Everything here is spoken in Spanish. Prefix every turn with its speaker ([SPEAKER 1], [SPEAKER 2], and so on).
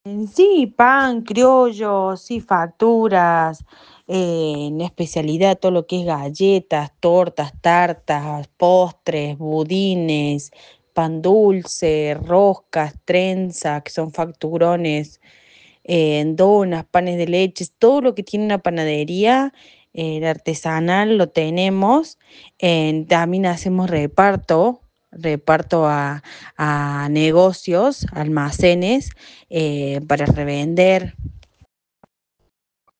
[SPEAKER 1] Sí, pan, criollo, sí, facturas, en especialidad todo lo que es galletas, tortas, tartas, postres, budines, pan dulce, roscas, trenza, que son facturones, donas, panes de leche, todo lo que tiene una panadería artesanal lo tenemos. También hacemos reparto a negocios, almacenes para revender.